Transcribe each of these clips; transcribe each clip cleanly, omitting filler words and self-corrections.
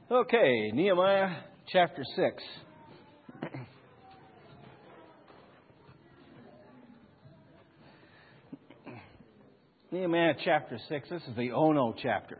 Okay, Nehemiah chapter 6. Nehemiah chapter 6. This is the Ono chapter.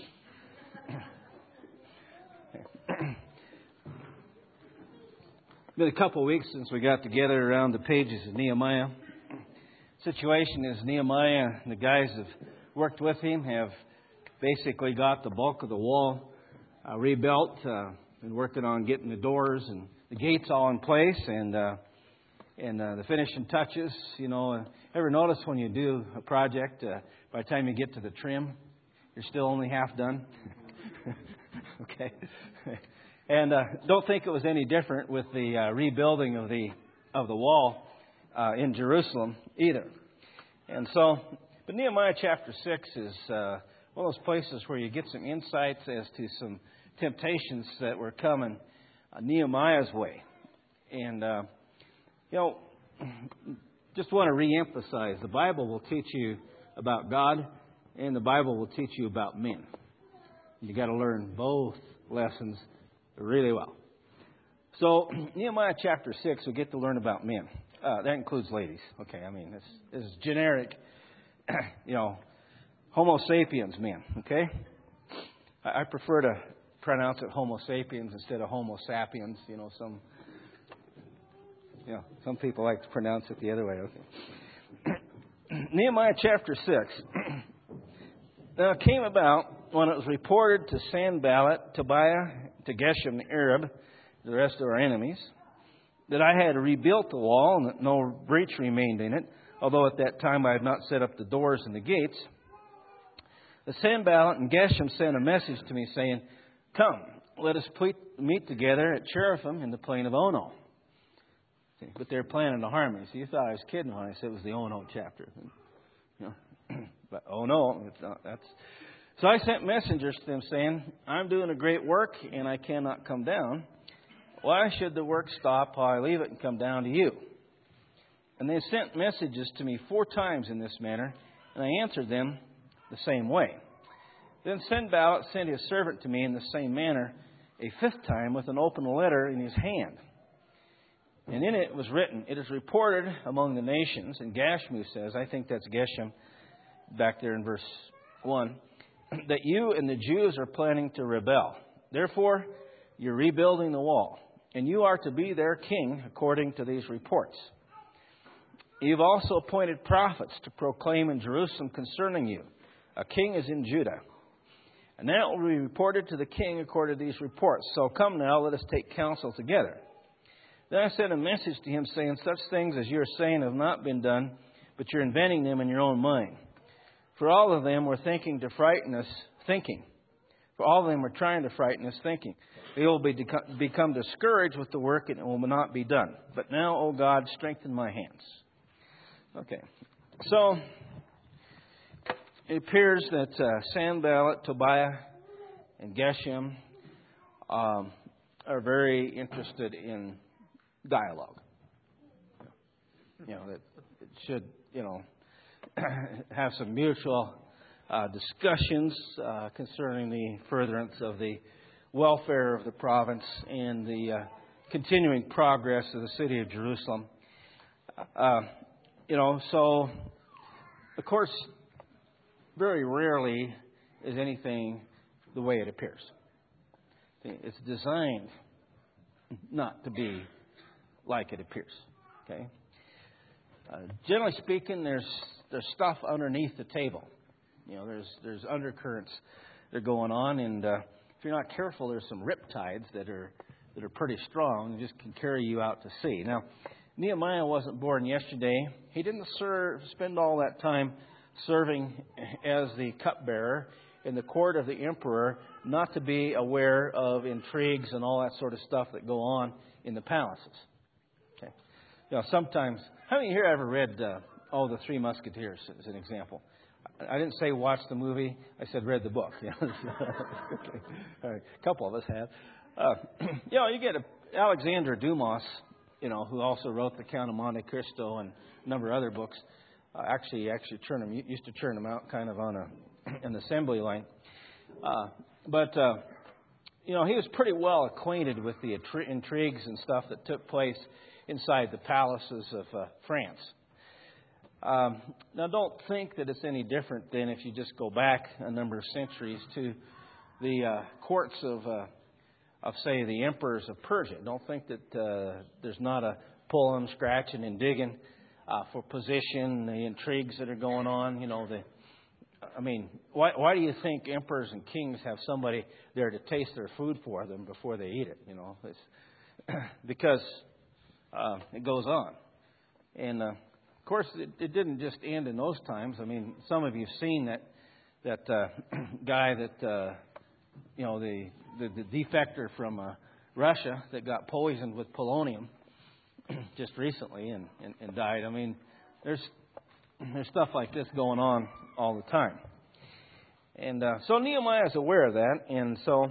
It's been a couple of weeks since we got together around the pages of Nehemiah. Situation is Nehemiah and the guys have worked with him have basically got the bulk of the wall rebuilt, and working on getting the doors and the gates all in place, and the finishing touches. You know, ever notice when you do a project, by the time you get to the trim, you're still only half done? Okay. And don't think it was any different with the rebuilding of the wall in Jerusalem either. And so, but Nehemiah chapter 6 is one of those places where you get some insights as to some temptations that were coming Nehemiah's way. And, just want to reemphasize, the Bible will teach you about God and the Bible will teach you about men. You got to learn both lessons really well. So, Nehemiah chapter 6, we get to learn about men. That includes ladies. Okay, I mean, this is generic, Homo sapiens men, okay? I prefer to pronounce it Homo sapiens instead of Homo sapiens. Some people like to pronounce it the other way. Okay. Nehemiah chapter 6. Now it came about when it was reported to Sanballat, Tobiah, to Geshem the Arab, the rest of our enemies, that I had rebuilt the wall and that no breach remained in it, although at that time I had not set up the doors and the gates. The Sanballat and Geshem sent a message to me saying, "Come, let us meet together at Cherubim in the plain of Ono." But they're planning to harm me. So you thought I was kidding when I said it was the Ono chapter. But no, it's not. So I sent messengers to them saying, "I'm doing a great work and I cannot come down. Why should the work stop while I leave it and come down to you?" And they sent messages to me 4 times in this manner, and I answered them the same way. Then Sanballat sent his servant to me in the same manner a 5th time with an open letter in his hand. And in it was written, "It is reported among the nations," and Gashmu says, I think that's Geshem back there in verse 1, "that you and the Jews are planning to rebel. Therefore, you're rebuilding the wall, and you are to be their king according to these reports. You've also appointed prophets to proclaim in Jerusalem concerning you. A king is in Judah. And that will be reported to the king according to these reports. So come now, let us take counsel together." Then I sent a message to him saying, "Such things as you're saying have not been done, but you're inventing them in your own mind. For all of them were thinking to frighten us, thinking. For all of them were trying to frighten us, thinking. They will become discouraged with the work and it will not be done. But now, O God, strengthen my hands." Okay, so it appears that Sanballat, Tobiah, and Geshem are very interested in dialogue. That it should, have some mutual discussions concerning the furtherance of the welfare of the province and the continuing progress of the city of Jerusalem. So, of course, very rarely is anything the way it appears. It's designed not to be like it appears. Okay. Generally speaking, there's stuff underneath the table. There's undercurrents that are going on, and if you're not careful, there's some riptides that are pretty strong and just can carry you out to sea. Now, Nehemiah wasn't born yesterday. He didn't spend all that time serving as the cupbearer in the court of the emperor, not to be aware of intrigues and all that sort of stuff that go on in the palaces. Okay. Sometimes, how many here ever read The Three Musketeers as an example? I didn't say watch the movie. I said read the book. Okay. All right. A couple of us have. You get Alexandre Dumas, who also wrote The Count of Monte Cristo and a number of other books. Used to churn them out kind of on an assembly line. But he was pretty well acquainted with the intrigues and stuff that took place inside the palaces of France. Now, don't think that it's any different than if you just go back a number of centuries to the courts of say, the emperors of Persia. Don't think that there's not a pulling, scratching, and digging for position, the intrigues that are going on. Why do you think emperors and kings have somebody there to taste their food for them before they eat it? It's because it goes on. And of course, it didn't just end in those times. Some of you've seen that guy that the defector from Russia that got poisoned with polonium just recently and died. There's stuff like this going on all the time. And so Nehemiah is aware of that. And so,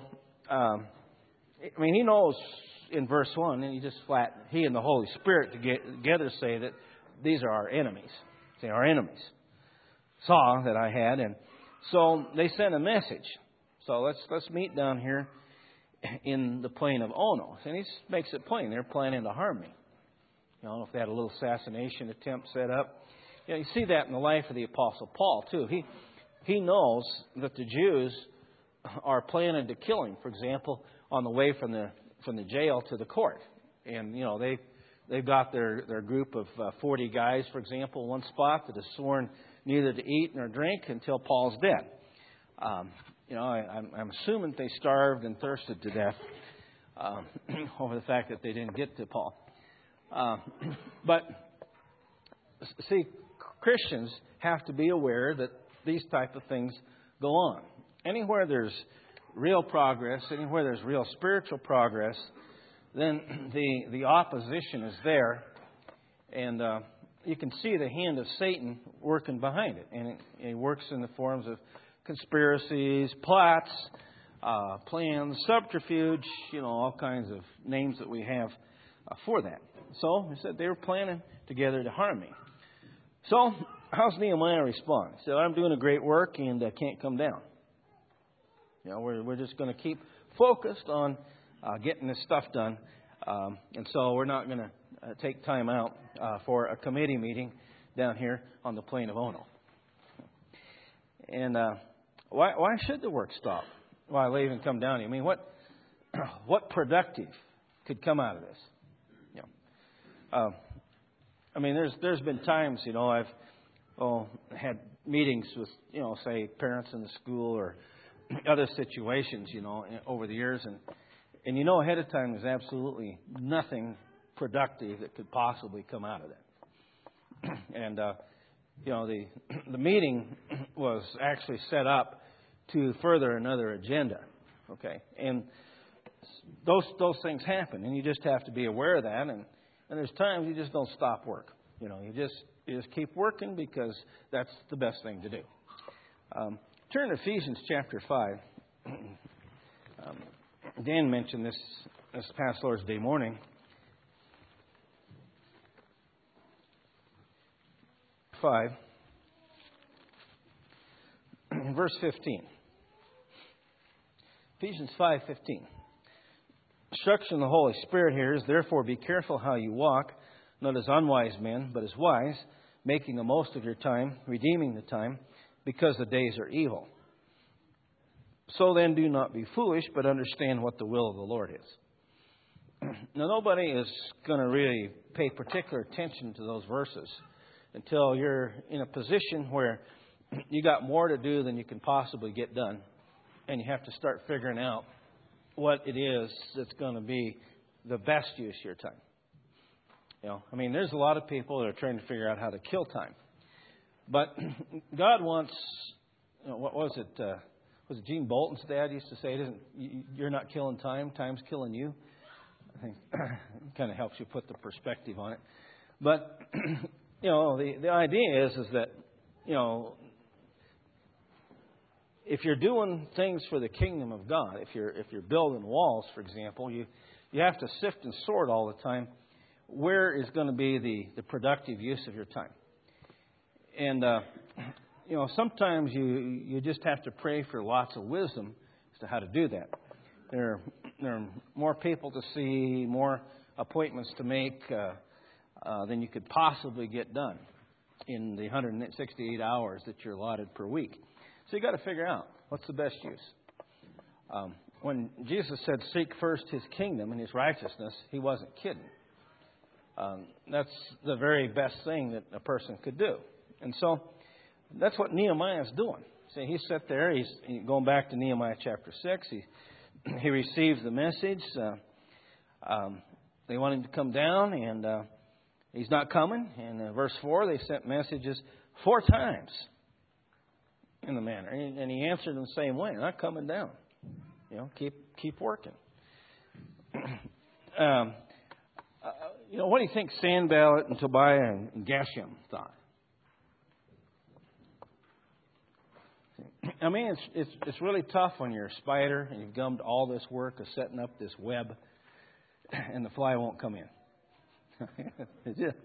he knows in verse 1, and he and the Holy Spirit together say that these are our enemies. They are enemies. Saw that I had. And so they sent a message. So let's meet down here in the plain of Ono. And he makes it plain. They're planning to harm me. If they had a little assassination attempt set up. You see that in the life of the Apostle Paul, too. He knows that the Jews are planning to kill him, for example, on the way from the jail to the court. And, they've got their group of 40 guys, for example, in one spot that is sworn neither to eat nor drink until Paul's dead. I'm assuming they starved and thirsted to death over the fact that they didn't get to Paul. But, see, Christians have to be aware that these type of things go on. Anywhere there's real progress, anywhere there's real spiritual progress, then the opposition is there. And you can see the hand of Satan working behind it. And it works in the forms of conspiracies, plots, plans, subterfuge, all kinds of names that we have for that. So, he said they were planning together to harm me. So, how's Nehemiah respond? He said, I'm doing a great work and I can't come down. We're just going to keep focused on getting this stuff done. And so we're not going to take time out for a committee meeting down here on the plain of Ono. And why should the work stop? Why will even come down here? What productive could come out of this? There's been times, I've had meetings with, say, parents in the school or other situations, over the years. And ahead of time, there's absolutely nothing productive that could possibly come out of that. And, the meeting was actually set up to further another agenda. Okay. And those things happen, and you just have to be aware of that. And there's times you just don't stop work. You just keep working because that's the best thing to do. Turn to Ephesians chapter 5. Dan mentioned this past Lord's Day morning. 5, verse 15. Ephesians 5:15. Instruction of the Holy Spirit here is, therefore be careful how you walk, not as unwise men, but as wise, making the most of your time, redeeming the time, because the days are evil. So then do not be foolish, but understand what the will of the Lord is. Now, nobody is going to really pay particular attention to those verses until you're in a position where you got more to do than you can possibly get done. And you have to start figuring out what it is that's going to be the best use of your time. There's a lot of people that are trying to figure out how to kill time. But God wants, what was it? Was it Gene Bolton's dad used to say, you're not killing time, time's killing you? I think it kind of helps you put the perspective on it. But, the idea is that, if you're doing things for the kingdom of God, if you're building walls, for example, you have to sift and sort all the time where is going to be the productive use of your time. And sometimes you just have to pray for lots of wisdom as to how to do that. There are more people to see, more appointments to make than you could possibly get done in the 168 hours that you're allotted per week. So you got to figure out what's the best use. When Jesus said, "Seek first His kingdom and His righteousness," He wasn't kidding. That's the very best thing that a person could do. And so that's what Nehemiah is doing. See, he sat there. He's going back to Nehemiah chapter 6. He receives the message. They want him to come down, and he's not coming. And verse 4, they sent messages 4 times in the manner. And he answered them the same way, "Not coming down. Keep working." What do you think Sanballat and Tobiah and Geshem thought? I mean, it's really tough when you're a spider and you've gummed all this work of setting up this web, and the fly won't come in. It's just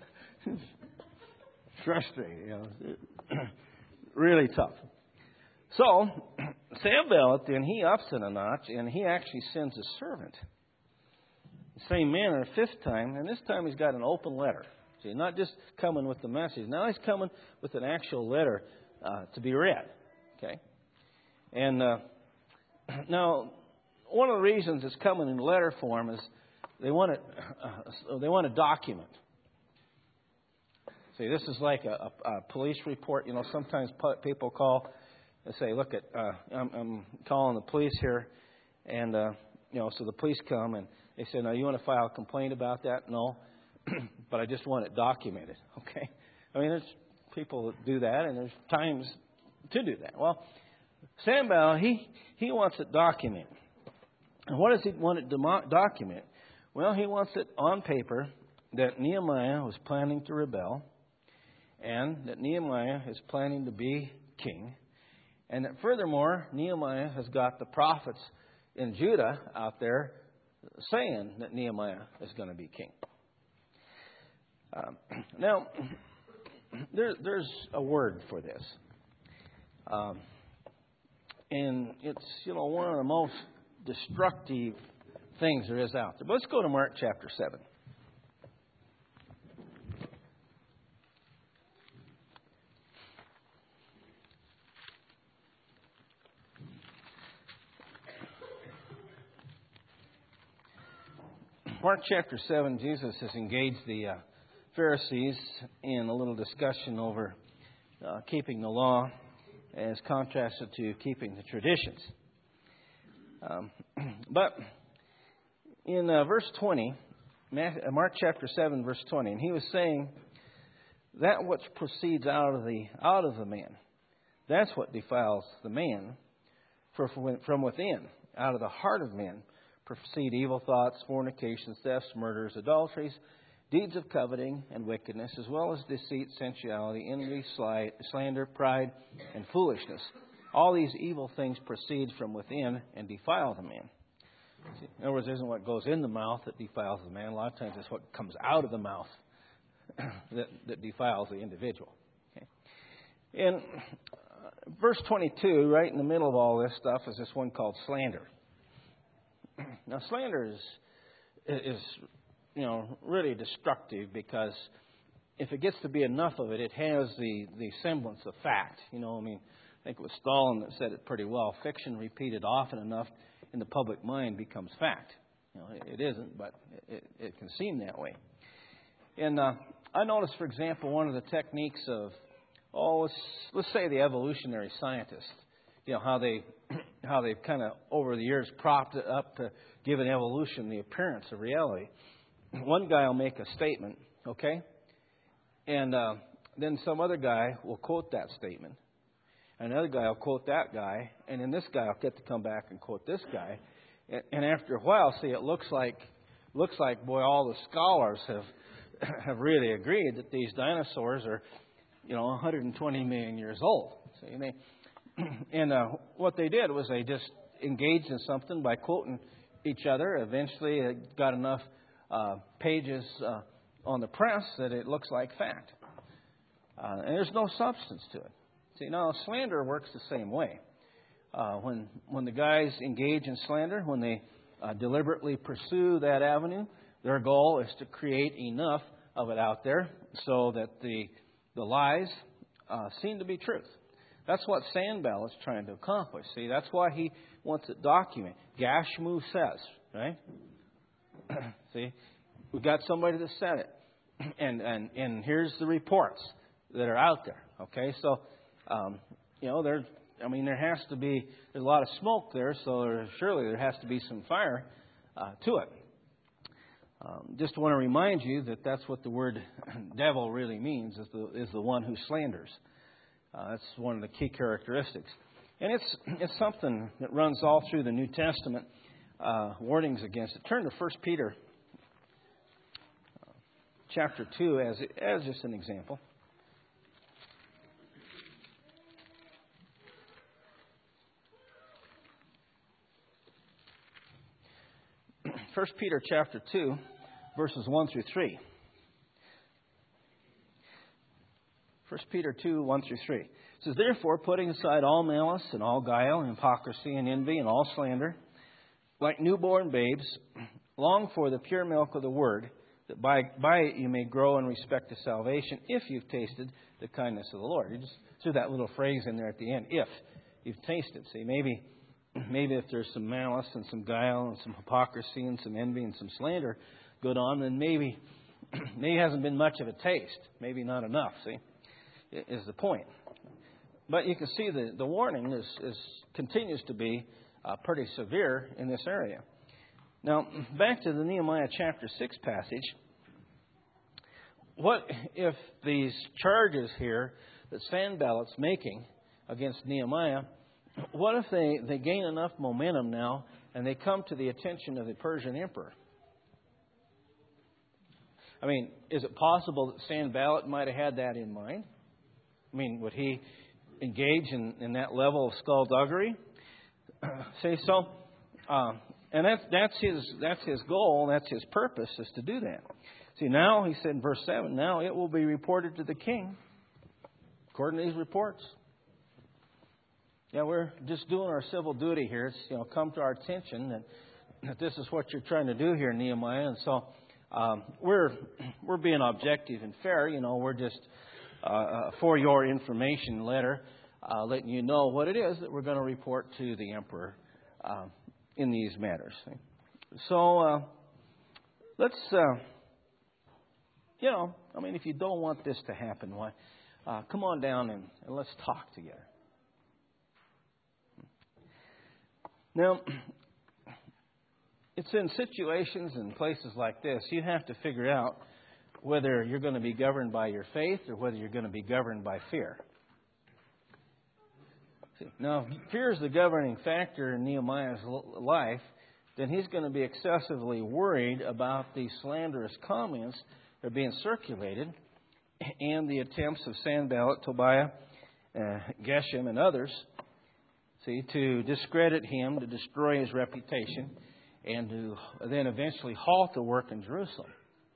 frustrating, really tough. So Sanballat then he ups it a notch, and he actually sends a servant. The same manner, a 5th time, and this time he's got an open letter. See, not just coming with the message. Now he's coming with an actual letter to be read. Okay, and now one of the reasons it's coming in letter form is they want a document. See, this is like a police report. Sometimes people call and say, "Look, I'm calling the police here," and so the police come and they say, "Now, you want to file a complaint about that?" "No, but I just want it documented." Okay, I mean, there's people that do that, and there's times to do that. Well, Sanballat, he wants it documented. And what does he want it document? Well, he wants it on paper that Nehemiah was planning to rebel, and that Nehemiah is planning to be king, and that furthermore, Nehemiah has got the prophets in Judah out there saying that Nehemiah is going to be king. Now, there's a word for this. And it's, one of the most destructive things there is out there. But let's go to Mark chapter 7. Mark chapter 7, Jesus has engaged the Pharisees in a little discussion over keeping the law as contrasted to keeping the traditions. But in verse 20, Mark chapter 7, verse 20, and he was saying, "That which proceeds out of the man, that's what defiles the man. For from within, out of the heart of man, proceed evil thoughts, fornications, thefts, murders, adulteries, deeds of coveting and wickedness, as well as deceit, sensuality, envy, slander, pride, and foolishness. All these evil things proceed from within and defile the man." See, in other words, it isn't what goes in the mouth that defiles the man. A lot of times it's what comes out of the mouth that defiles the individual. Okay? In verse 22, right in the middle of all this stuff, is this one called slander. Now, slander is really destructive, because if it gets to be enough of it, it has the semblance of fact. I think it was Stalin that said it pretty well. Fiction repeated often enough in the public mind becomes fact. It isn't, but it can seem that way. And I noticed, for example, one of the techniques of, let's say the evolutionary scientists, how they've kind of over the years propped it up to give an evolution the appearance of reality. One guy will make a statement, okay? And then some other guy will quote that statement. Another guy will quote that guy. And then this guy will get to come back and quote this guy. And after a while, see, it looks like, boy, all the scholars have really agreed that these dinosaurs are, 120 million years old. See, and what they did was they just engaged in something by quoting each other. Eventually, it got enough pages on the press that it looks like fact. And there's no substance to it. See, now slander works the same way. when the guys engage in slander, when they deliberately pursue that avenue, their goal is to create enough of it out there so that the lies seem to be truth. That's what Sanballat's trying to accomplish. See, that's why he wants it documented. Gashmu says, right? See, we've got somebody that said it, and here's the reports that are out there. Okay, so there has to be. There's a lot of smoke there, so surely there has to be some fire to it. Just want to remind you that that's what the word devil really means, is the one who slanders. That's one of the key characteristics. And it's something that runs all through the New Testament, warnings against it. Turn to 1 Peter chapter 2 as just an example. 1 Peter chapter 2, verses 1 through 3. 1 Peter 2, 1 through 3. It says, "Therefore, putting aside all malice and all guile and hypocrisy and envy and all slander, like newborn babes, long for the pure milk of the word, that by it you may grow in respect to salvation, if you've tasted the kindness of the Lord." You just threw that little phrase in there at the end, if you've tasted. See, maybe if there's some malice and some guile and some hypocrisy and some envy and some slander going on, then maybe hasn't been much of a taste. Maybe not enough, see, is the point. But you can see the warning continues to be pretty severe in this area. Now, back to the Nehemiah chapter 6 passage. What if these charges here that Sanballat's making against Nehemiah, what if they gain enough momentum now and they come to the attention of the Persian emperor? I mean, is it possible that Sanballat might have had that in mind? I mean, would he engage in that level of skullduggery? Say so. And that's his goal, that's his purpose, is to do that. See, now, he said in verse 7, now it will be reported to the king, according to these reports. Yeah, we're just doing our civil duty here. It's come to our attention that this is what you're trying to do here, Nehemiah. And so we're being objective and fair. We're just for your information letter, letting you know what it is that we're going to report to the emperor in these matters. So let's, if you don't want this to happen, why? Come on down and let's talk together. Now, it's in situations and places like this, you have to figure out whether you're going to be governed by your faith or whether you're going to be governed by fear. Now, if fear is the governing factor in Nehemiah's life, then he's going to be excessively worried about these slanderous comments that are being circulated and the attempts of Sanballat, Tobiah, Geshem, and others, to discredit him, to destroy his reputation, and to then eventually halt the work in Jerusalem.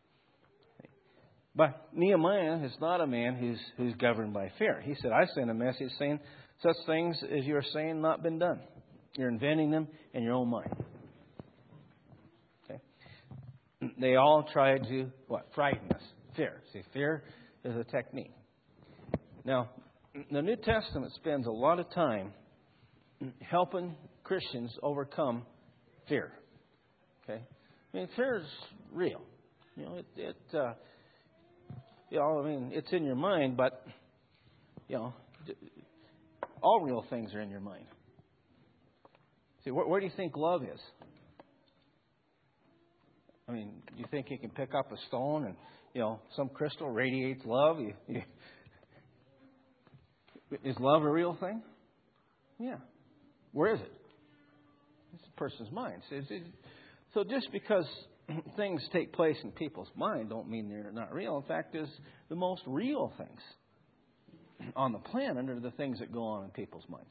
But Nehemiah is not a man who's governed by fear. He said, I sent a message saying, such things as you're saying not been done. You're inventing them in your own mind. Okay? They all tried to, frighten us. Fear. See, fear is a technique. Now, the New Testament spends a lot of time helping Christians overcome fear. Okay? Fear is real. It's in your mind, but, all real things are in your mind. See, where do you think love is? You think you can pick up a stone and, some crystal radiates love? Is love a real thing? Yeah. Where is it? It's a person's mind. So just because things take place in people's mind don't mean they're not real. In fact, there's the most real things on the planet are the things that go on in people's minds.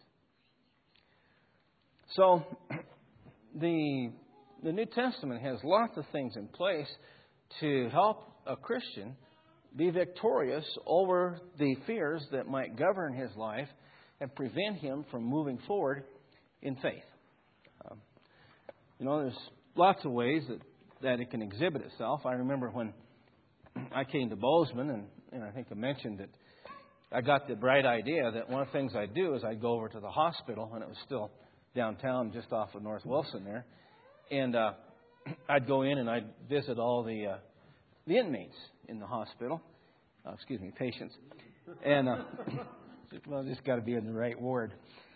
So the New Testament has lots of things in place to help a Christian be victorious over the fears that might govern his life and prevent him from moving forward in faith. There's lots of ways that it can exhibit itself. I remember when I came to Bozeman, and I think I mentioned that I got the bright idea that one of the things I'd do is I'd go over to the hospital, and it was still downtown just off of North Wilson there, and I'd go in and I'd visit all the inmates in the hospital. Patients. And, just got to be in the right ward.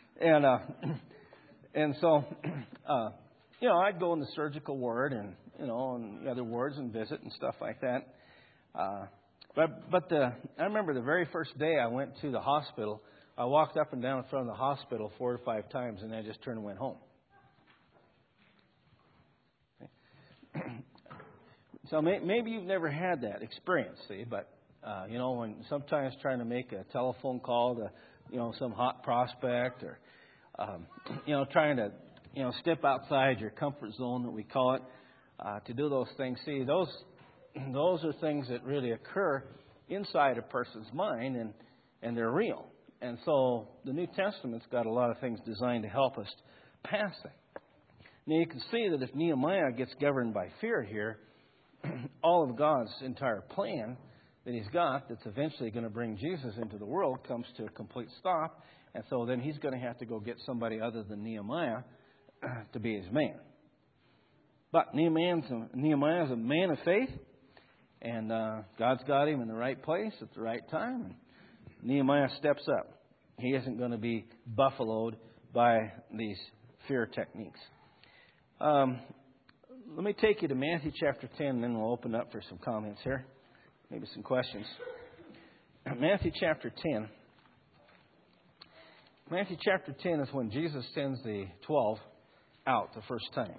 And so, I'd go in the surgical ward and the other wards and visit and stuff like that. But I remember the very first day I went to the hospital, I walked up and down in front of the hospital 4 or 5 times, and I just turned and went home. So maybe you've never had that experience, see, but when sometimes trying to make a telephone call to some hot prospect, or trying to step outside your comfort zone that we call it, to do those things. See, those are things that really occur inside a person's mind, and they're real. And so the New Testament's got a lot of things designed to help us pass that. Now you can see that if Nehemiah gets governed by fear here, all of God's entire plan that He's got that's eventually going to bring Jesus into the world comes to a complete stop. And so then He's going to have to go get somebody other than Nehemiah to be His man. But Nehemiah's a man of faith, and God's got him in the right place at the right time. And Nehemiah steps up. He isn't going to be buffaloed by these fear techniques. Let me take you to Matthew chapter 10, and then we'll open up for some comments here. Maybe some questions. Matthew chapter 10. Matthew chapter 10 is when Jesus sends the 12 out the first time.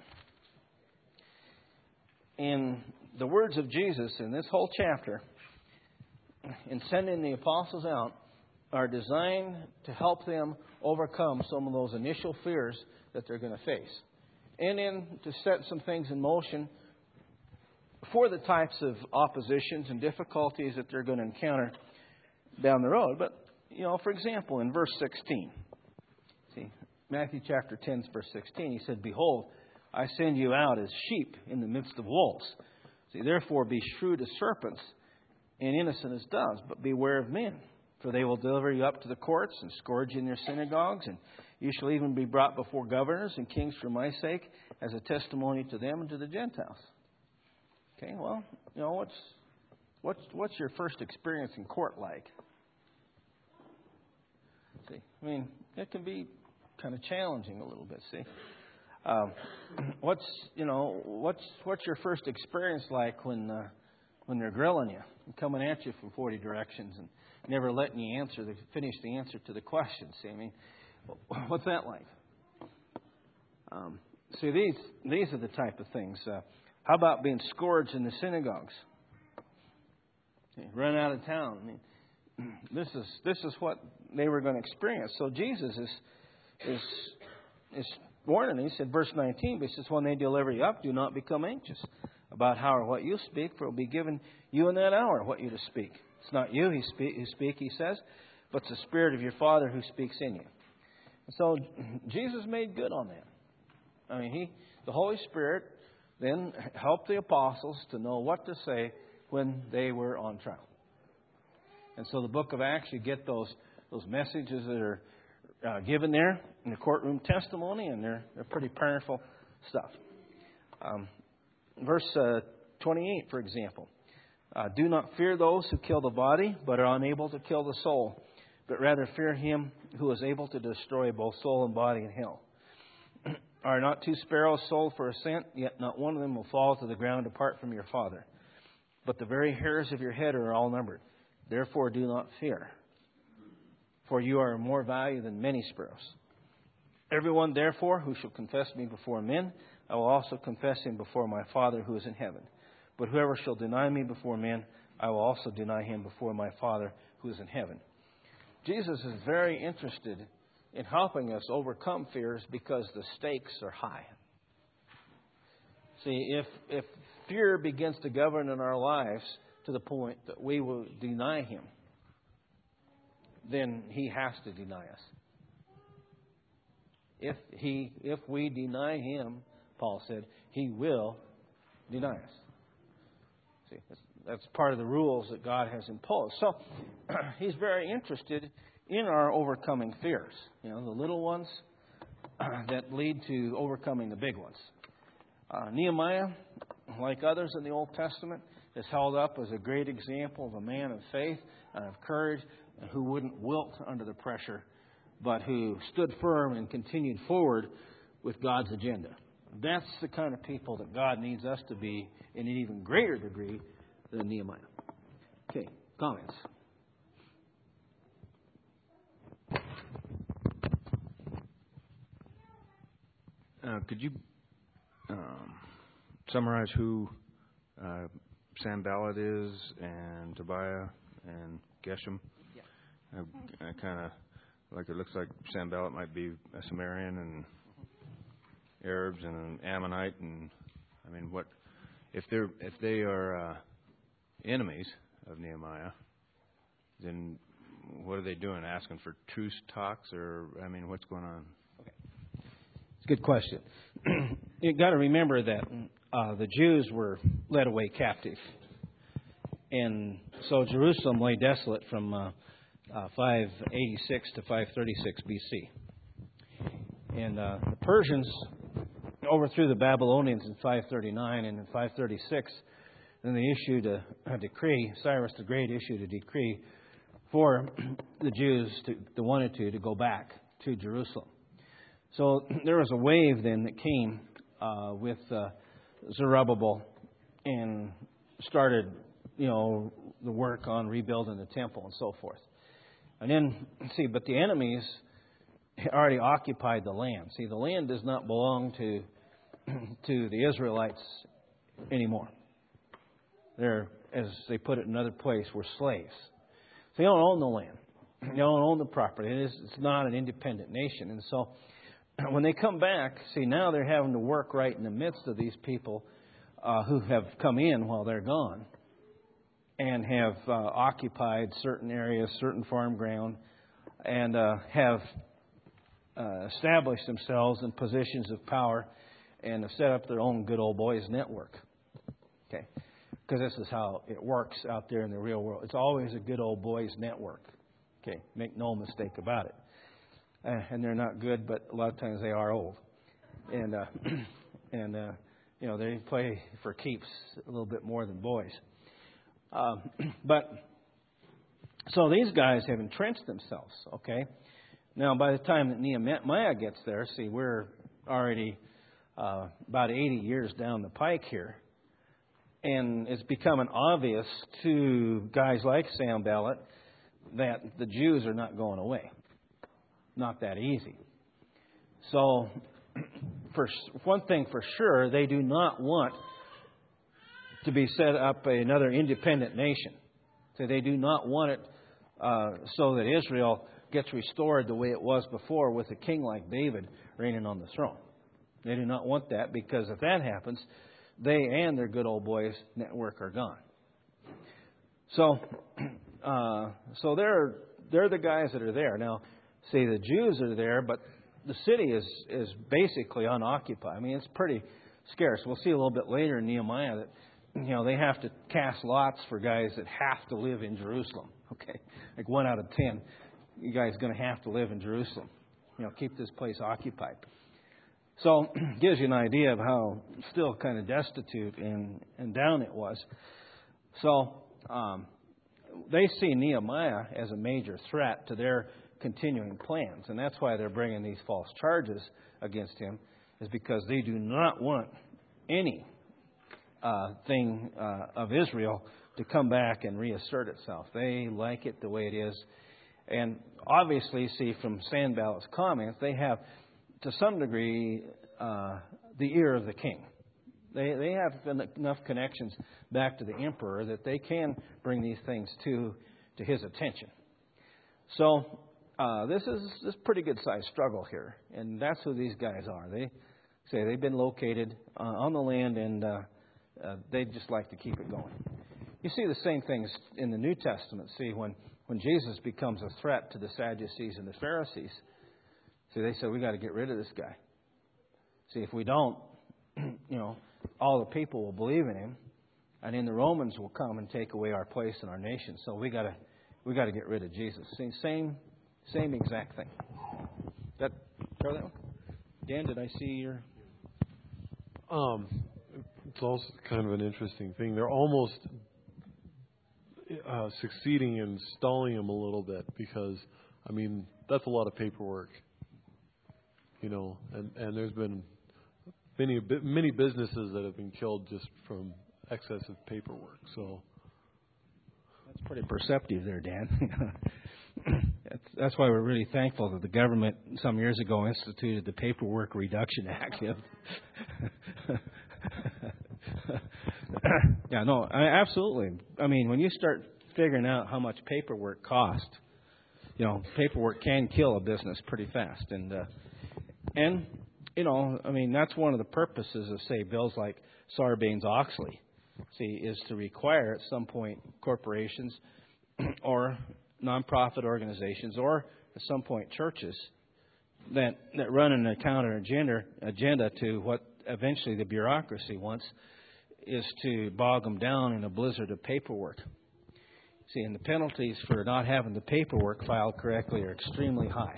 And the words of Jesus in this whole chapter, in sending the apostles out, are designed to help them overcome some of those initial fears that they're going to face. And then to set some things in motion for the types of oppositions and difficulties that they're going to encounter down the road. But, for example, in verse 16, see, Matthew chapter 10, verse 16, He said, "Behold, I send you out as sheep in the midst of wolves. See, therefore be shrewd as serpents and innocent as doves, but beware of men. For they will deliver you up to the courts and scourge you in their synagogues, and you shall even be brought before governors and kings for my sake, as a testimony to them and to the Gentiles." Okay, well, what's your first experience in court like? See, I mean, it can be kind of challenging a little bit. See, what's your first experience like when they're grilling you and coming at you from 40 directions and never letting you finish the answer to the question? See, I mean, what's that like? See, these are the type of things. How about being scourged in the synagogues? Okay, run out of town. I mean, this is what they were going to experience. So Jesus is warning. He said, verse 19, he says, "When they deliver you up, do not become anxious about how or what you speak, for it will be given you in that hour what you to speak. It's not you who speak, he says, but it's the Spirit of your Father who speaks in you." And so Jesus made good on that. I mean, the Holy Spirit then helped the apostles to know what to say when they were on trial. And so the book of Acts, you get those messages that are given there in the courtroom testimony, and they're pretty powerful stuff. Verse 28, for example. "Do not fear those who kill the body, but are unable to kill the soul, but rather fear Him who is able to destroy both soul and body in hell. Are not 2 sparrows sold for a cent? Yet not one of them will fall to the ground apart from your Father. But the very hairs of your head are all numbered. Therefore do not fear, for you are of more value than many sparrows. Everyone, therefore, who shall confess me before men, I will also confess him before my Father who is in heaven. But whoever shall deny me before men, I will also deny him before my Father who is in heaven." Jesus is very interested in helping us overcome fears because the stakes are high. See, if fear begins to govern in our lives to the point that we will deny Him, then He has to deny us. if we deny Him, Paul said, He will deny us. See, that's part of the rules that God has imposed. So He's very interested in our overcoming fears. The little ones that lead to overcoming the big ones. Nehemiah, like others in the Old Testament, is held up as a great example of a man of faith and of courage who wouldn't wilt under the pressure, but who stood firm and continued forward with God's agenda. That's the kind of people that God needs us to be in an even greater degree than Nehemiah. Okay, comments? Could you summarize who Sanballat is and Tobiah and Geshem? Yeah. I kind of like it looks like Sanballat might be a Sumerian and Arabs and an Ammonite, and I mean, what if they are enemies of Nehemiah? Then what are they doing? Asking for truce talks, or I mean, what's going on? It's a good question. You've got to remember that the Jews were led away captive. And so Jerusalem lay desolate from 586 to 536 BC. And the Persians overthrew the Babylonians in 539, and in 536, then they issued a decree. Cyrus the Great issued a decree for the Jews that wanted to go back to Jerusalem. So there was a wave then that came with Zerubbabel and started, the work on rebuilding the temple and so forth. And then, but the enemies already occupied the land. See, the land does not belong to the Israelites anymore. They're, as they put it in another place, were slaves. So they don't own the land. They don't own the property. It's not an independent nation. And so when they come back, now they're having to work right in the midst of these people who have come in while they're gone and have occupied certain areas, certain farm ground, and have established themselves in positions of power and have set up their own good old boys network. Okay, because this is how it works out there in the real world. It's always a good old boys network. Okay, make no mistake about it. And they're not good, but a lot of times they are old, and they play for keeps a little bit more than boys. But so these guys have entrenched themselves. Okay, now by the time that Nehemiah gets there, we're already about 80 years down the pike here, and it's becoming obvious to guys like Sanballat that the Jews are not going away. Not that easy. So, for one thing for sure, they do not want to be set up another independent nation. So they do not want it so that Israel gets restored the way it was before with a king like David reigning on the throne. They do not want that, because if that happens, they and their good old boys network are gone. So they're the guys that are there now. The Jews are there, but the city is basically unoccupied. I mean, it's pretty scarce. We'll see a little bit later in Nehemiah that they have to cast lots for guys that have to live in Jerusalem. Okay, like 1 out of 10, you guys are going to have to live in Jerusalem. Keep this place occupied. So it gives you an idea of how still kind of destitute and down it was. So they see Nehemiah as a major threat to their continuing plans, and that's why they're bringing these false charges against him, is because they do not want any thing of Israel to come back and reassert itself. They like it the way it is. And obviously, from Sanballat's comments, they have, to some degree, the ear of the king. They have enough connections back to the emperor that they can bring these things to his attention. So this is a pretty good-sized struggle here, and that's who these guys are. They say they've been located on the land, and they just like to keep it going. You see the same things in the New Testament. When Jesus becomes a threat to the Sadducees and the Pharisees, See, they said, we got to get rid of this guy. See, if we don't, all the people will believe in him, and then the Romans will come and take away our place in our nation. So we got to get rid of Jesus. See, same exact thing. That cover that one? Dan, did I see your? It's also kind of an interesting thing. They're almost succeeding in stalling him a little bit because, that's a lot of paperwork. And there's been many businesses that have been killed just from excessive paperwork. So that's pretty perceptive there, Dan. That's why we're really thankful that the government some years ago instituted the Paperwork Reduction Act. Yeah, no, absolutely. When you start figuring out how much paperwork costs, paperwork can kill a business pretty fast. And that's one of the purposes of, say, bills like Sarbanes-Oxley, is to require at some point corporations or nonprofit organizations or at some point churches that run an counter agenda to what eventually the bureaucracy wants is to bog them down in a blizzard of paperwork. See, and the penalties for not having the paperwork filed correctly are extremely high.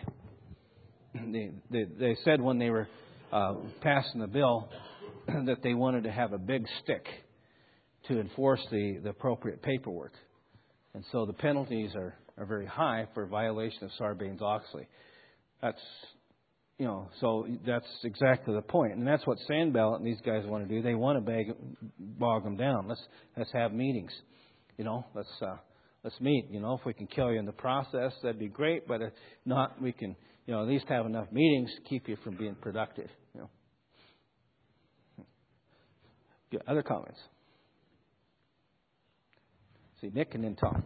They said when they were passing the bill that they wanted to have a big stick to enforce the appropriate paperwork. And so the penalties are very high for violation of Sarbanes-Oxley. So that's exactly the point. And that's what Sanballat and these guys want to do. They want to bog them down. Let's have meetings. Let's meet. If we can kill you in the process, that'd be great. But if not, we can, at least have enough meetings to keep you from being productive. Good. Other comments? See, Nick and then Tom.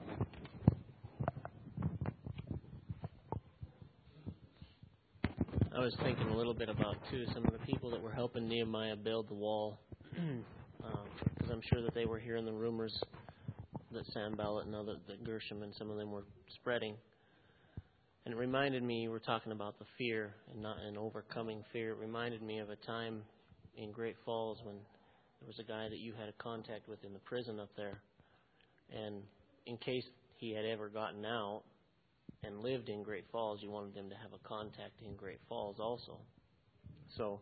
I was thinking a little bit about, too, some of the people that were helping Nehemiah build the wall. Because I'm sure that they were hearing the rumors that Sanballat and that Gershom and some of them were spreading. And it reminded me, you were talking about the fear and overcoming fear. It reminded me of a time in Great Falls when there was a guy that you had a contact with in the prison up there. And in case he had ever gotten out and lived in Great Falls, you wanted them to have a contact in Great Falls also. So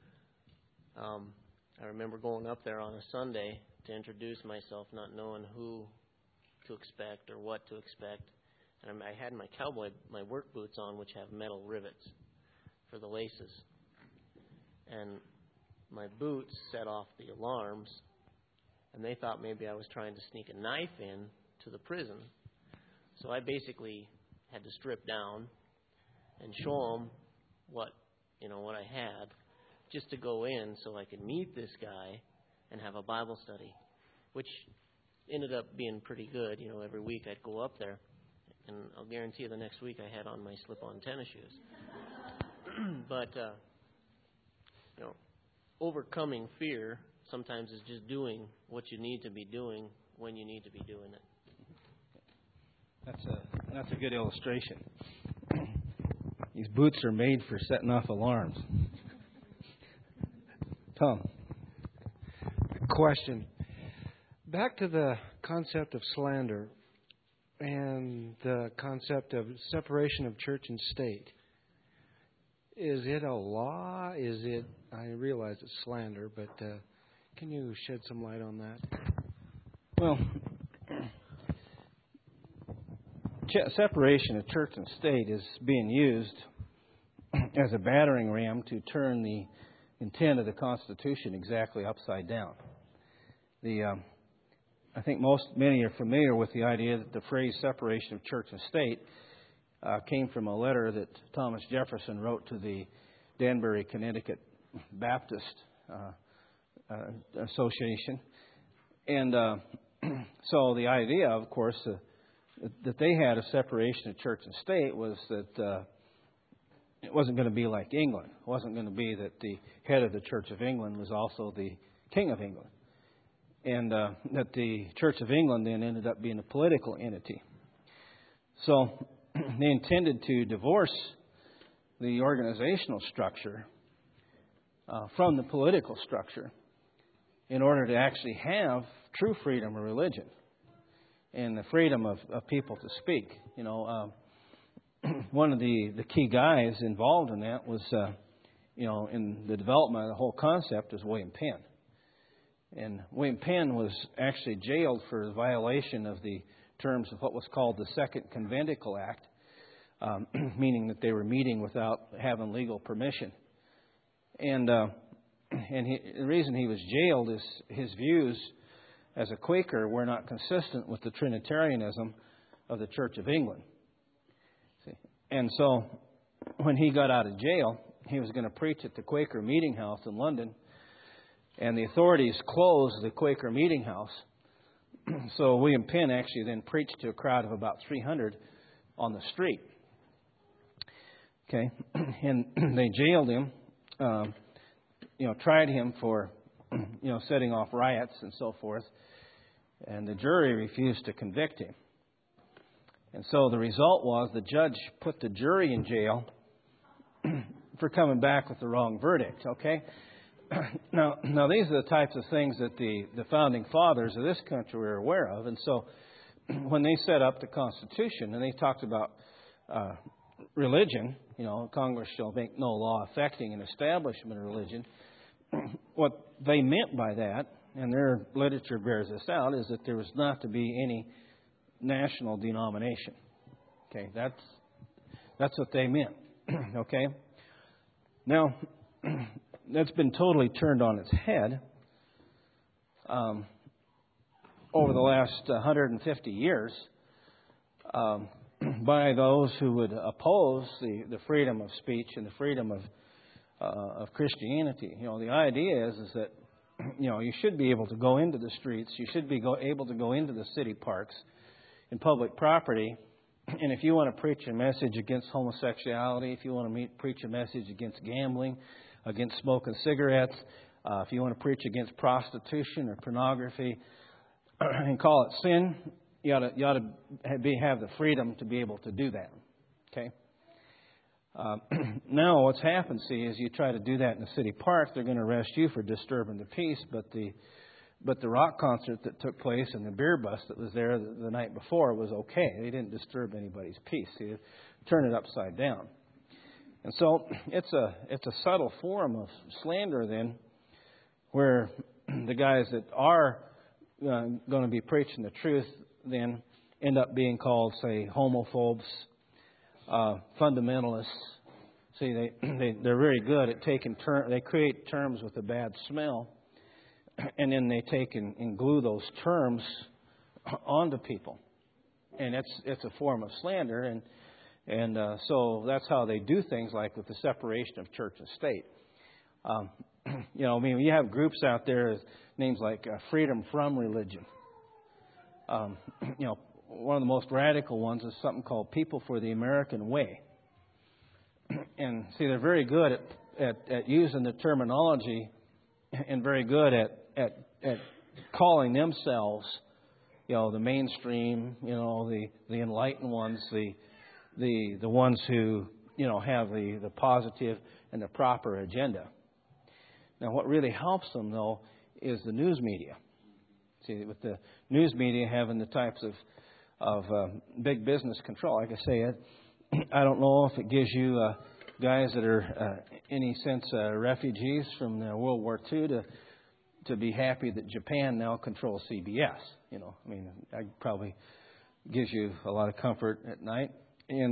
I remember going up there on a Sunday to introduce myself, not knowing who to expect or what to expect. And I had my work boots on, which have metal rivets for the laces. And my boots set off the alarms, and they thought maybe I was trying to sneak a knife in to the prison. So I basically had to strip down and show them what I had, just to go in so I could meet this guy and have a Bible study, which ended up being pretty good. Every week I'd go up there, and I'll guarantee you the next week I had on my slip-on tennis shoes. But overcoming fear sometimes is just doing what you need to be doing when you need to be doing it. That's a good illustration. These boots are made for setting off alarms. Tom. Question. Back to the concept of slander and the concept of separation of church and state. Is it a law? I realize it's slander, but can you shed some light on that? Well, separation of church and state is being used as a battering ram to turn the intent of the Constitution exactly upside down. I think many are familiar with the idea that the phrase separation of church and state came from a letter that Thomas Jefferson wrote to the Danbury, Connecticut Baptist Association. And so the idea, of course, that they had a separation of church and state was that it wasn't going to be like England. It wasn't going to be that the head of the Church of England was also the King of England. And that the Church of England then ended up being a political entity. So they intended to divorce the organizational structure from the political structure in order to actually have true freedom of religion and the freedom of people to speak. One of the key guys involved in that was, in the development of the whole concept was William Penn. And William Penn was actually jailed for the violation of the terms of what was called the Second Conventicle Act, meaning that they were meeting without having legal permission. And the reason he was jailed is his views as a Quaker were not consistent with the Trinitarianism of the Church of England. See? And so when he got out of jail, he was going to preach at the Quaker Meeting House in London, and the authorities closed the Quaker Meeting House. So William Penn actually then preached to a crowd of about 300 on the street. Okay, and they jailed him, tried him for, setting off riots and so forth, and the jury refused to convict him. And so the result was the judge put the jury in jail for coming back with the wrong verdict. Okay. Now these are the types of things that the founding fathers of this country were aware of. And so when they set up the Constitution and they talked about religion, Congress shall make no law affecting an establishment of religion, what they meant by that, and their literature bears this out, is that there was not to be any national denomination. Okay, that's what they meant. Okay? Now, that's been totally turned on its head over the last 150 years by those who would oppose the freedom of speech and the freedom of Christianity. The idea is that you should be able to go into the streets, you should be able to go into the city parks and public property, and if you want to preach a message against homosexuality, if you want to preach a message against gambling, against smoking cigarettes, if you want to preach against prostitution or pornography, and call it sin, you ought to have the freedom to be able to do that. Okay. Now what's happened, is you try to do that in the city park, they're going to arrest you for disturbing the peace. But the rock concert that took place and the beer bus that was there the night before was okay. They didn't disturb anybody's peace. See, turn it upside down. And so it's a subtle form of slander then, where the guys that are going to be preaching the truth then end up being called, say, homophobes, fundamentalists. See, they're very good at taking they create terms with a bad smell, and then they take and glue those terms onto people, and it's a form of slander, and so that's how they do things, like with the separation of church and state. You have groups out there, names like Freedom From Religion. One of the most radical ones is something called People for the American Way. And see, they're very good at using the terminology, and very good at calling themselves, the mainstream, the enlightened ones, the ones who have the positive and the proper agenda. Now, what really helps them, though, is the news media. See, with the news media having the types of big business control, like I say, I don't know if it gives you guys that are, any sense, refugees from World War II to be happy that Japan now controls CBS. That probably gives you a lot of comfort at night. And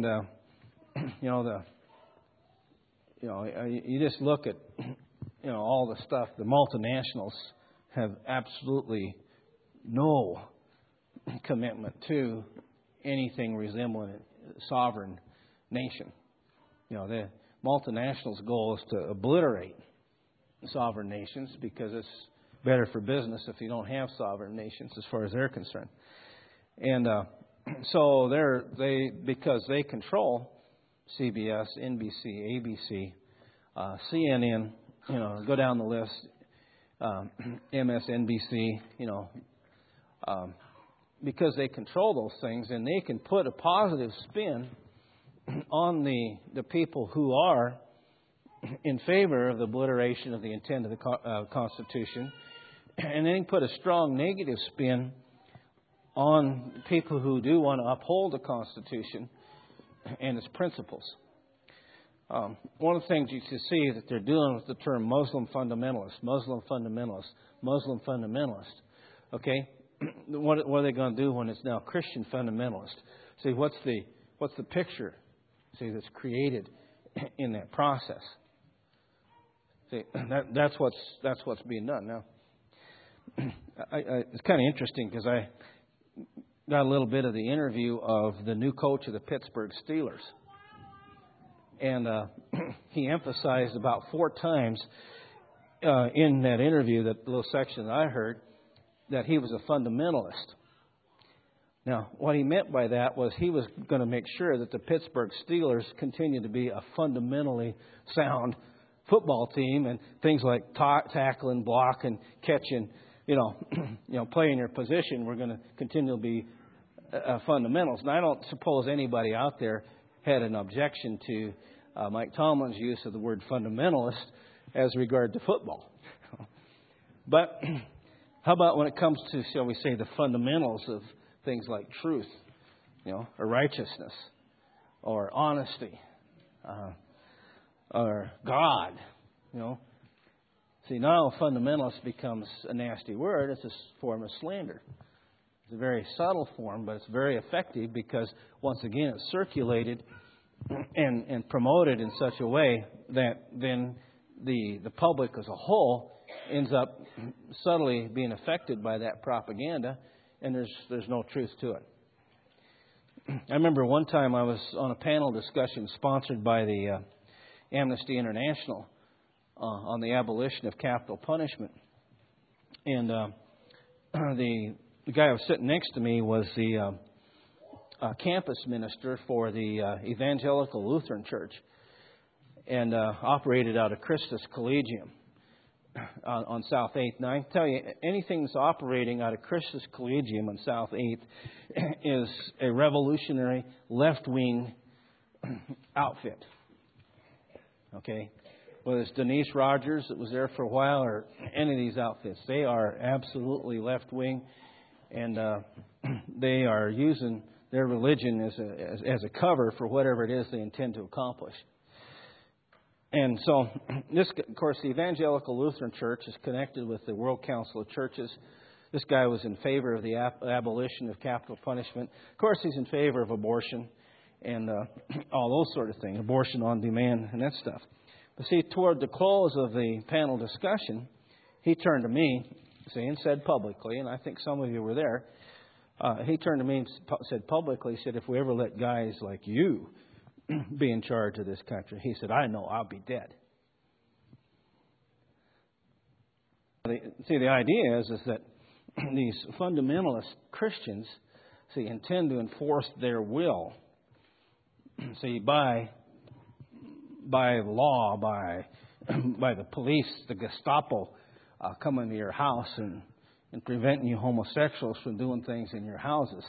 you just look at all the stuff. The multinationals have absolutely no commitment to anything resembling a sovereign nation. The multinationals' goal is to obliterate sovereign nations, because it's better for business if you don't have sovereign nations, as far as they're concerned. And so because they control CBS, NBC, ABC, CNN, go down the list, MSNBC, because they control those things, and they can put a positive spin on the people who are in favor of the obliteration of the intent of the Constitution, and then put a strong negative spin on people who do want to uphold the Constitution and its principles. One of the things you can see that they're doing with the term Muslim fundamentalist. Okay, what are they going to do when it's now Christian fundamentalist? See, what's the picture? See, that's created in that process. See, that's what's being done now. It's kind of interesting because I got a little bit of the interview of the new coach of the Pittsburgh Steelers. And he emphasized about 4 times in that interview, that little section that I heard, that he was a fundamentalist. Now, what he meant by that was he was going to make sure that the Pittsburgh Steelers continue to be a fundamentally sound football team, and things like tackling, blocking, catching, playing your position, we're going to continue to be fundamentals. And I don't suppose anybody out there had an objection to Mike Tomlin's use of the word fundamentalist as regard to football. But how about when it comes to, shall we say, the fundamentals of things like truth, or righteousness, or honesty, or God, See, now fundamentalist becomes a nasty word. It's a form of slander. It's a very subtle form, but it's very effective because, once again, it's circulated and promoted in such a way that then the public as a whole ends up subtly being affected by that propaganda, and there's no truth to it. I remember one time I was on a panel discussion sponsored by the Amnesty International on the abolition of capital punishment. And the guy who was sitting next to me was the campus minister for the Evangelical Lutheran Church, and operated out of Christus Collegium on South 8th. Now, I can tell you, anything that's operating out of Christus Collegium on South 8th is a revolutionary left-wing outfit. Okay? Whether it's Denise Rogers that was there for a while or any of these outfits, they are absolutely left-wing, and they are using their religion as a cover for whatever it is they intend to accomplish. And so, this, of course, the Evangelical Lutheran Church is connected with the World Council of Churches. This guy was in favor of the abolition of capital punishment. Of course, he's in favor of abortion and all those sort of things, abortion on demand and that stuff. But see, toward the close of the panel discussion, he turned to me, and said publicly, and I think some of you were there, he turned to me and said publicly, he said, if we ever let guys like you be in charge of this country, he said, I know I'll be dead. See, the idea is that these fundamentalist Christians, intend to enforce their will. By law, by the police, the Gestapo coming to your house and preventing you homosexuals from doing things in your houses.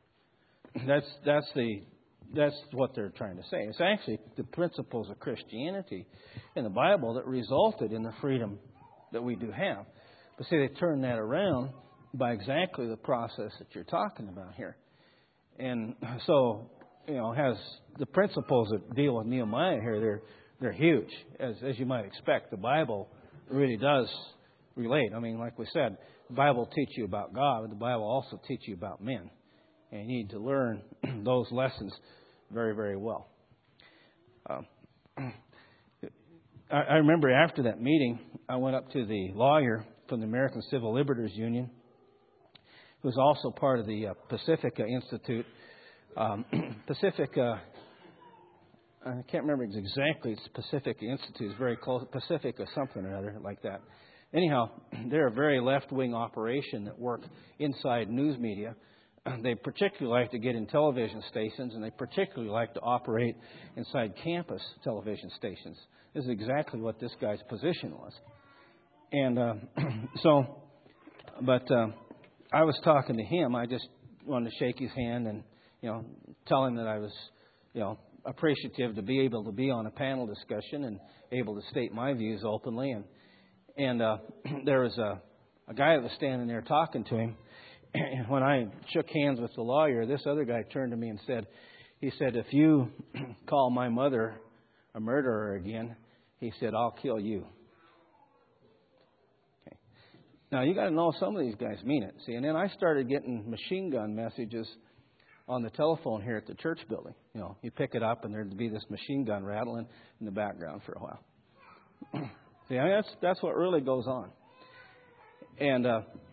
That's what they're trying to say. It's actually the principles of Christianity in the Bible that resulted in the freedom that we do have. But they turn that around by exactly the process that you're talking about here. And so, has the principles that deal with Nehemiah here, they're huge, as you might expect. The Bible really does relate. I mean, like we said, the Bible will teach you about God, but the Bible also teach you about men. And you need to learn those lessons very, very well. I remember after that meeting, I went up to the lawyer from the American Civil Liberties Union, who was also part of the Pacifica Institute. Pacifica, I can't remember exactly, it's Pacifica Institute, it's very close, Pacifica something or other like that. Anyhow, they're a very left-wing operation that work inside news media. They particularly like to get in television stations, and they particularly like to operate inside campus television stations. This is exactly what this guy's position was. And I was talking to him. I just wanted to shake his hand and, tell him that I was, appreciative to be able to be on a panel discussion and able to state my views openly. And there was a guy that was standing there talking to him. And when I shook hands with the lawyer, this other guy turned to me and said, if you call my mother a murderer again, he said, I'll kill you. Okay. Now, you got to know some of these guys mean it. See, and then I started getting machine gun messages on the telephone here at the church building. You pick it up and there'd be this machine gun rattling in the background for a while. See, I mean, that's what really goes on. And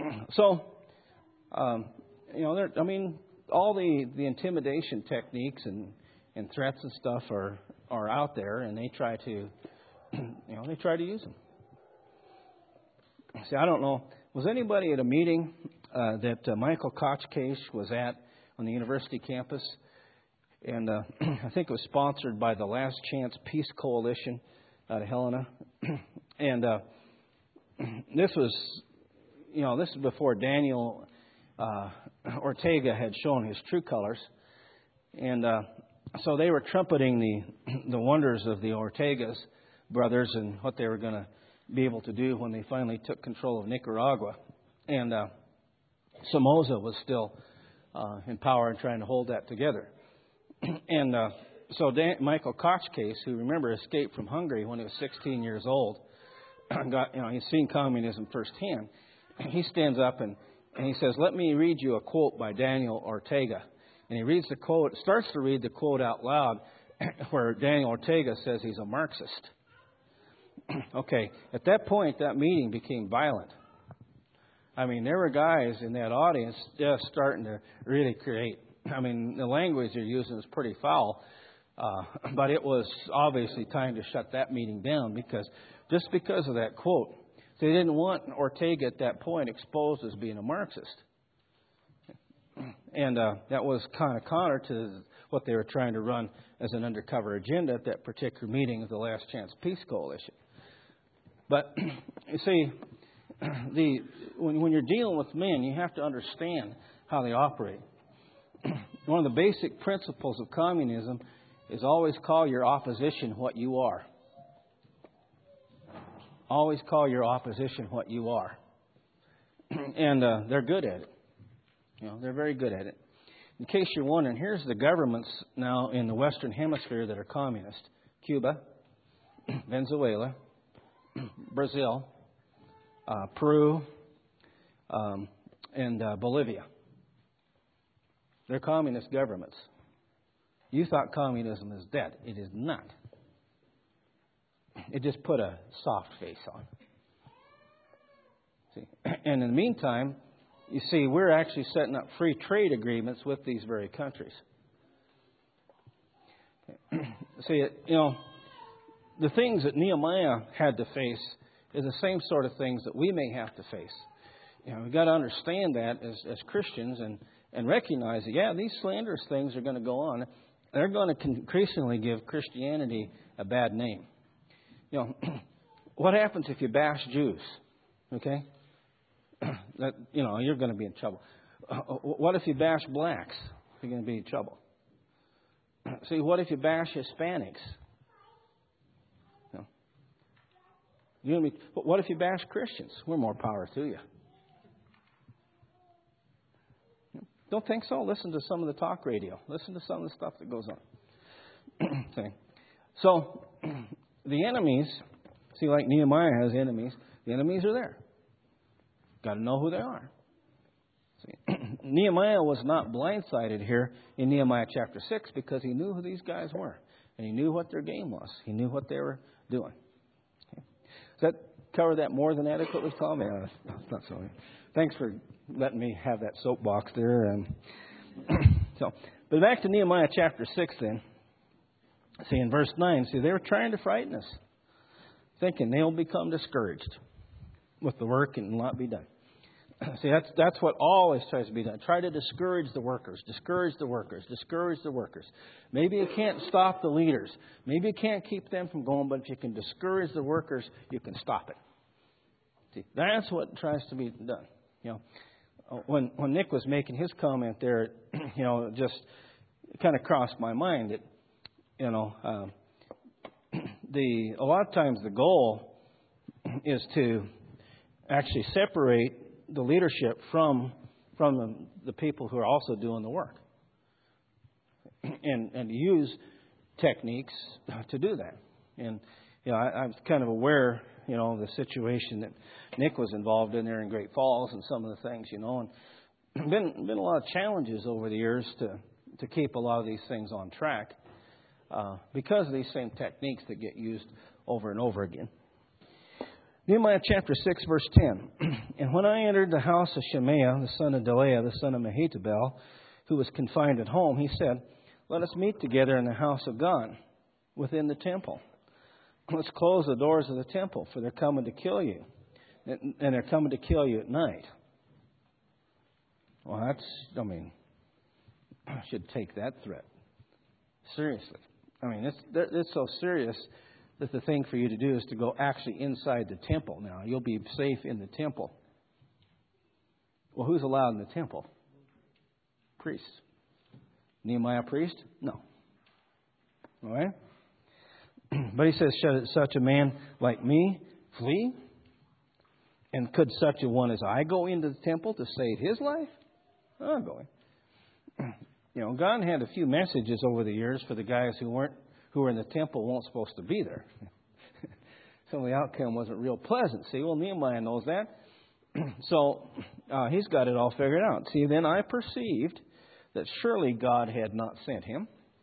all the intimidation techniques and threats and stuff are out there, and they try to, use them. See, I don't know. Was anybody at a meeting that Michael Kochcase was at on the university campus? And I think it was sponsored by the Last Chance Peace Coalition out of Helena. And this was before Daniel Ortega had shown his true colors. And so they were trumpeting the wonders of the Ortegas brothers and what they were going to be able to do when they finally took control of Nicaragua. And Somoza was still in power and trying to hold that together. And so Michael Kochcase, who, remember, escaped from Hungary when he was 16 years old, he's seen communism firsthand. He stands up and he says, let me read you a quote by Daniel Ortega. And he reads the quote, starts to read the quote out loud, where Daniel Ortega says he's a Marxist. Okay, at that point, that meeting became violent. I mean, there were guys in that audience just starting to really create. I mean, the language they're using is pretty foul, but it was obviously time to shut that meeting down because of that quote. They didn't want Ortega at that point exposed as being a Marxist. And that was kind of counter to what they were trying to run as an undercover agenda at that particular meeting of the Last Chance Peace Coalition. But, you see, when you're dealing with men, you have to understand how they operate. One of the basic principles of communism is always call your opposition what you are. Always call your opposition what you are. And they're good at it. They're very good at it. In case you're wondering, here's the governments now in the Western Hemisphere that are communist. Cuba, Venezuela, Brazil, Peru, and Bolivia. They're communist governments. You thought communism is dead. It is not. It just put a soft face on. See? And in the meantime, you see, we're actually setting up free trade agreements with these very countries. See, the things that Nehemiah had to face is the same sort of things that we may have to face. We've got to understand that as Christians and recognize that, these slanderous things are going to go on. They're going to increasingly give Christianity a bad name. What happens if you bash Jews? Okay? You're going to be in trouble. What if you bash blacks? You're going to be in trouble. See, what if you bash Hispanics? What if you bash Christians? We're more power to you. Don't think so? Listen to some of the talk radio. Listen to some of the stuff that goes on. Okay. So, the enemies, see, like Nehemiah has enemies, the enemies are there. Got to know who they are. See, Nehemiah was not blindsided here in Nehemiah chapter 6 because he knew who these guys were. And he knew what their game was. He knew what they were doing. Okay. Does that cover that more than adequately, Tom? Yeah, it's not so. Thanks for letting me have that soapbox there. But back to Nehemiah chapter 6 then. See, in verse 9, they were trying to frighten us, thinking they'll become discouraged with the work and not be done. See, that's what always tries to be done. Try to discourage the workers, discourage the workers, discourage the workers. Maybe you can't stop the leaders. Maybe you can't keep them from going, but if you can discourage the workers, you can stop it. See, that's what tries to be done. When Nick was making his comment there, just kind of crossed my mind that a lot of times the goal is to actually separate the leadership from the people who are also doing the work, and use techniques to do that. And I'm kind of aware, of the situation that Nick was involved in there in Great Falls and some of the things, and been a lot of challenges over the years to keep a lot of these things on track because of these same techniques that get used over and over again. Nehemiah chapter 6, verse 10. And when I entered the house of Shemaiah, the son of Delaiah, the son of Mehetabel, who was confined at home, he said, "Let us meet together in the house of God, within the temple. Let's close the doors of the temple, for they're coming to kill you. And they're coming to kill you at night." Well, I should take that threat seriously. It's so serious that the thing for you to do is to go actually inside the temple. Now, you'll be safe in the temple. Well, who's allowed in the temple? Priests. Nehemiah priest? No. All right? But he says, "Should such a man like me flee? And could such a one as I go into the temple to save his life? I'm going." God had a few messages over the years for the guys who were in the temple weren't supposed to be there. So the outcome wasn't real pleasant. See, well, Nehemiah knows that. So he's got it all figured out. See, then I perceived that surely God had not sent him.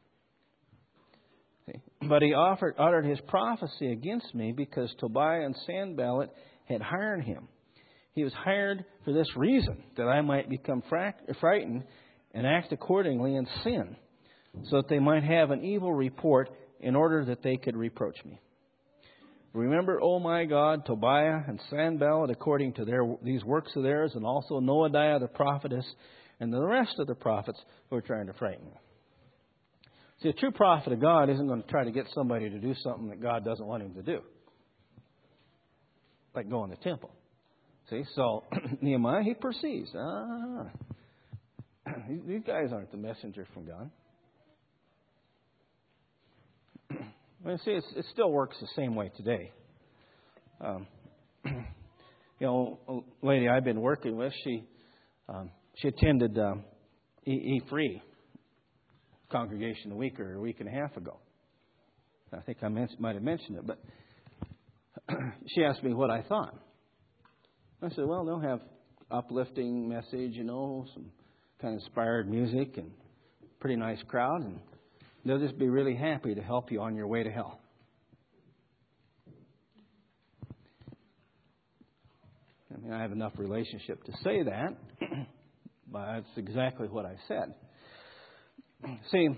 See? But he uttered his prophecy against me because Tobiah and Sanballat had hired him. He was hired for this reason, that I might become frightened and act accordingly and sin, so that they might have an evil report in order that they could reproach me. Remember, O my God, Tobiah and Sanballat according to these works of theirs, and also Noadiah the prophetess and the rest of the prophets who are trying to frighten me. See, a true prophet of God isn't going to try to get somebody to do something that God doesn't want him to do, like go in the temple. See, so Nehemiah, he perceives, these guys aren't the messenger from God. Well, see, it still works the same way today. A lady I've been working with, she attended E-Free congregation a week or a week and a half ago. I think I might have mentioned it, but she asked me what I thought. I said, well, they'll have uplifting message, some kind of inspired music and pretty nice crowd, and they'll just be really happy to help you on your way to hell. I have enough relationship to say that, but that's exactly what I said. See,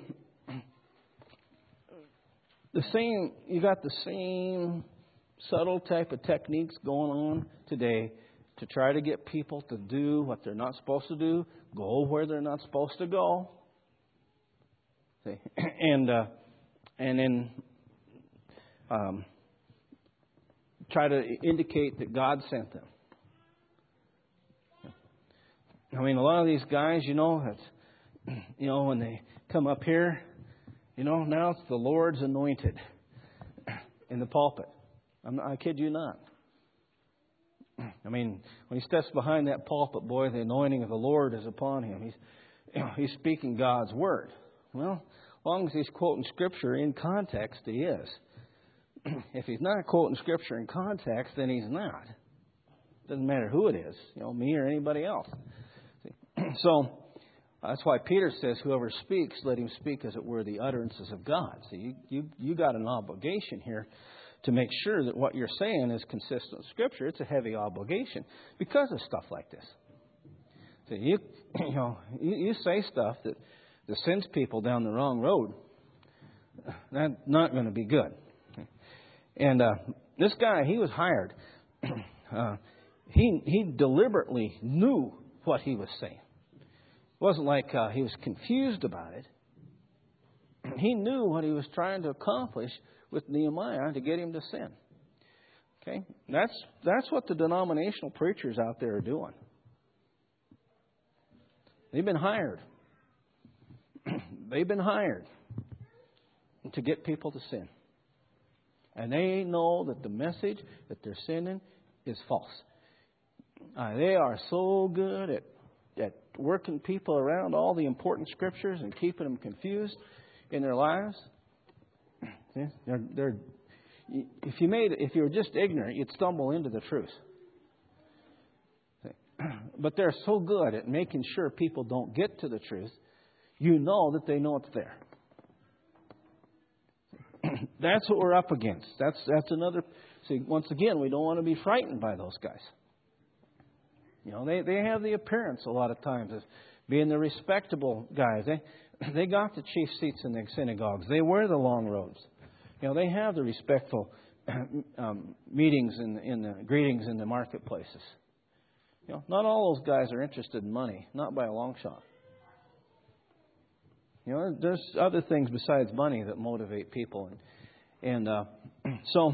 you got the same subtle type of techniques going on today to try to get people to do what they're not supposed to do, go where they're not supposed to go. See? And then try to indicate that God sent them. A lot of these guys, when they come up here, now it's the Lord's anointed in the pulpit. I kid you not. When he steps behind that pulpit, boy, the anointing of the Lord is upon him. He's speaking God's word. Well, as long as he's quoting Scripture in context, he is. If he's not quoting Scripture in context, then he's not. Doesn't matter who it is, me or anybody else. So that's why Peter says, whoever speaks, let him speak as it were the utterances of God. So you got an obligation here to make sure that what you're saying is consistent with Scripture. It's a heavy obligation because of stuff like this. So you say stuff that sends people down the wrong road. That's not going to be good. And this guy, he was hired. He deliberately knew what he was saying. It wasn't like he was confused about it. He knew what he was trying to accomplish with Nehemiah to get him to sin. Okay? That's what the denominational preachers out there are doing. They've been hired. They've been hired. to get people to sin. And they know that the message that they're sending is false. They are so good at working people around all the important scriptures and keeping them confused in their lives. If you were just ignorant, you'd stumble into the truth. But they're so good at making sure people don't get to the truth, you know that they know it's there. That's what we're up against. That's another. See, once again, we don't want to be frightened by those guys. You know, they have the appearance a lot of times of being the respectable guys. They got the chief seats in the synagogues. They wear the long robes. You know, they have the respectful meetings in the greetings in the marketplaces. You know, not all those guys are interested in money, not by a long shot. You know, there's other things besides money that motivate people, and so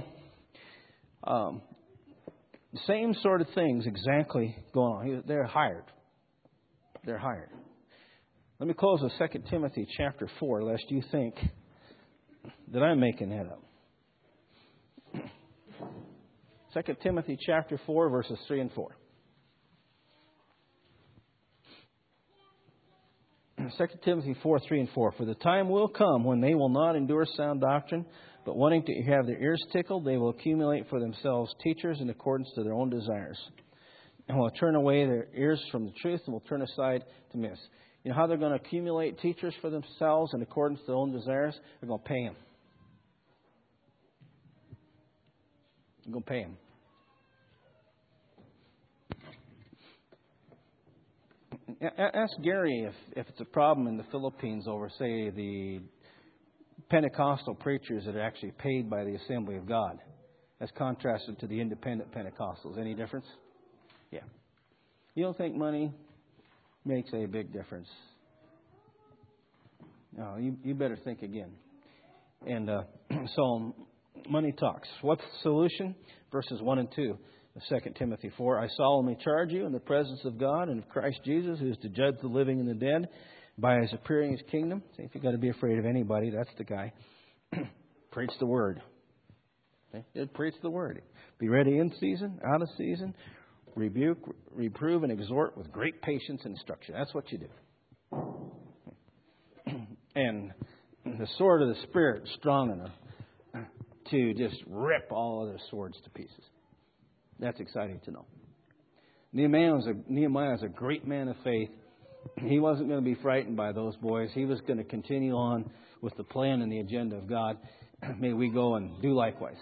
the same sort of things exactly going on. They're hired. They're hired. Let me close with 2 Timothy chapter 4, lest you think that I'm making that up. 2 Timothy chapter 4, verses 3 and 4. 2 Timothy 4, 3 and 4. For the time will come when they will not endure sound doctrine, but wanting to have their ears tickled, they will accumulate for themselves teachers in accordance to their own desires, and will turn away their ears from the truth and will turn aside to myths. You know how they're going to accumulate teachers for themselves in accordance to their own desires? They're going to pay them. They're going to pay them. Ask Gary if it's a problem in the Philippines over, say, the Pentecostal preachers that are actually paid by the Assembly of God, as contrasted to the independent Pentecostals. Any difference? Yeah. You don't think money makes a big difference? No, you better think again. And so, money talks. What's the solution? Verses 1 and 2. 2 Timothy 4, I solemnly charge you in the presence of God and of Christ Jesus, who is to judge the living and the dead, by his appearing in his kingdom. See, if you've got to be afraid of anybody, that's the guy. Preach the word. Okay? Preach the word. Be ready in season, out of season. Rebuke, reprove, and exhort with great patience and instruction. That's what you do. And the sword of the Spirit is strong enough to just rip all other swords to pieces. That's exciting to know. Nehemiah was a great man of faith. He wasn't going to be frightened by those boys. He was going to continue on with the plan and the agenda of God. May we go and do likewise.